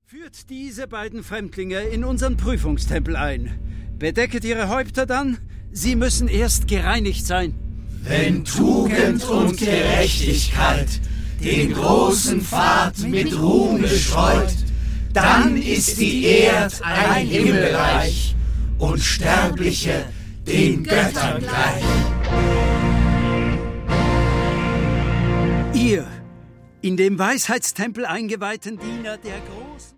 Führt diese beiden Fremdlinge in unseren Prüfungstempel ein. Bedecket ihre Häupter dann, sie müssen erst gereinigt sein. Wenn Tugend und Gerechtigkeit den großen Pfad mit Ruhm beschreut, dann ist die Erd ein Himmelreich und Sterbliche den Göttern gleich. Ihr, in dem Weisheitstempel eingeweihten Diener der großen